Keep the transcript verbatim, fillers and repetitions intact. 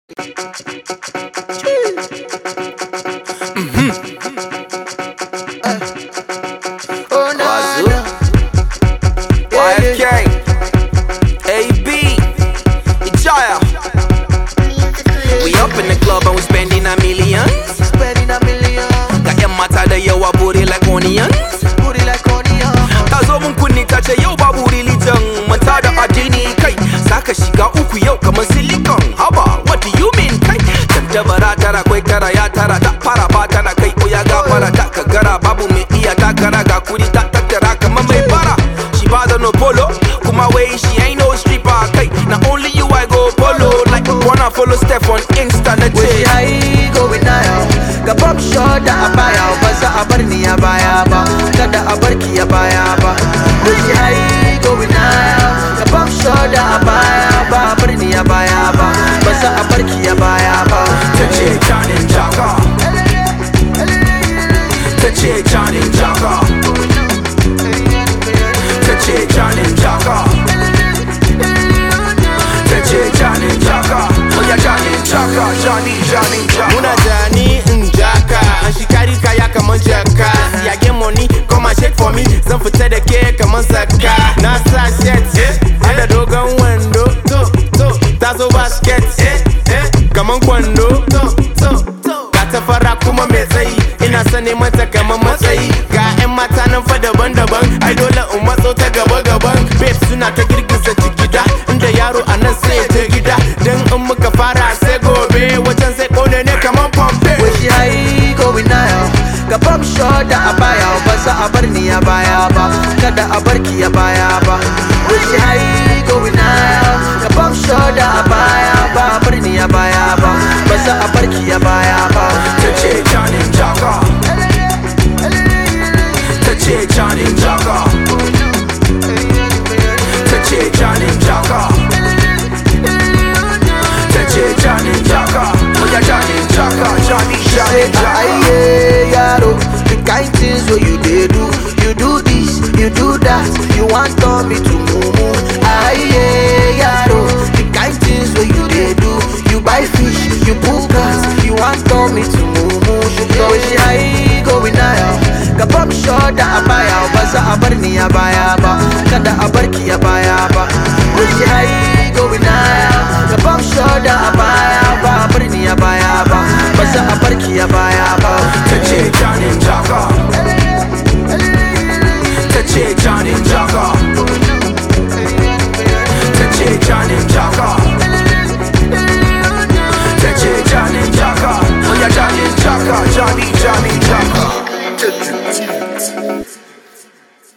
Mm-hmm. Uh. Oh, no, no. Y F K, A B, Ijaya. We up in the club and we spending a million. Spending a million. Got your mata da yawa booty like onions. Booty like onions. Ta zo mun kunni ta ce yau babu religion. Mata da addini kai. Saka shiga uku yau kamar silicon. Haba, what do you mean kai? Tantabara tara kwai tara ya tara ta fara ba tana kai oya gafara ta kagara babu mai iya takara ga kuri ta tattara kamar mai bara. She bother no polo, kuma way she ain't no stripper kai. Now only you I go polo like wanna follow Steph on Insta na Where ce. I go with now. Ga pop shot da a baya ba za a bar ni a baya ba. Kada a bar ki a baya ba. Where I go with now. Ga pop shot da a baya ba bar ni a baya ba. Ba za a bar ki a baya ba. Tace Johnny Jaka. Tace Johnny Jaka. Tace Johnny Jaka. Tace Johnny Jaka. Oh yeah, Johnny Jaka, Johnny, Johnny Jaka. Muna Johnny Jaka, and she carry kaya kaman jaka. See I get money, come and shake for me. Zan fita da ke kaman zakka. Na sa shirt, hada dogon wando. Ta zo basket, kaman kwando. Ga ta fara kuma mai tsayi, ina son neman ta kaman matsayi. Ga 'yan mata nan fa daban-daban, ai dole in matso ta gaba-gaban. Babes suna ta girgiza jigida, inda yaro a nan sai ta gida. Dan in muka fara sai gobe, wajen sai kone ne kaman pompe. Where she I go with now. Ga pop shot da a baya ba za a bar ni a baya ba. Kada a bar ki a baya ba. Where she I go with now. Ga pop shot da a baya ba bar ni a baya ba. Ba za a bar ki a baya ba. Tace Johnny Jaka. Tace Johnny Jaka. Tace Johnny Jaka. Tace Johnny Jaka. Oh yeah, Johnny Jaka, Johnny, Johnny Jaka. Aye, yaro, the kind things what you they do. You do this, you do that. You want turn me to mumu. Aye, yaro, the kind things what you they do. You buy fish, you book cars. You want turn me to mumu. You go she I go with now. Ga pop shot da a baya ba za a bar ni a baya ba. Kada a bar ki a baya ba. She I go with now.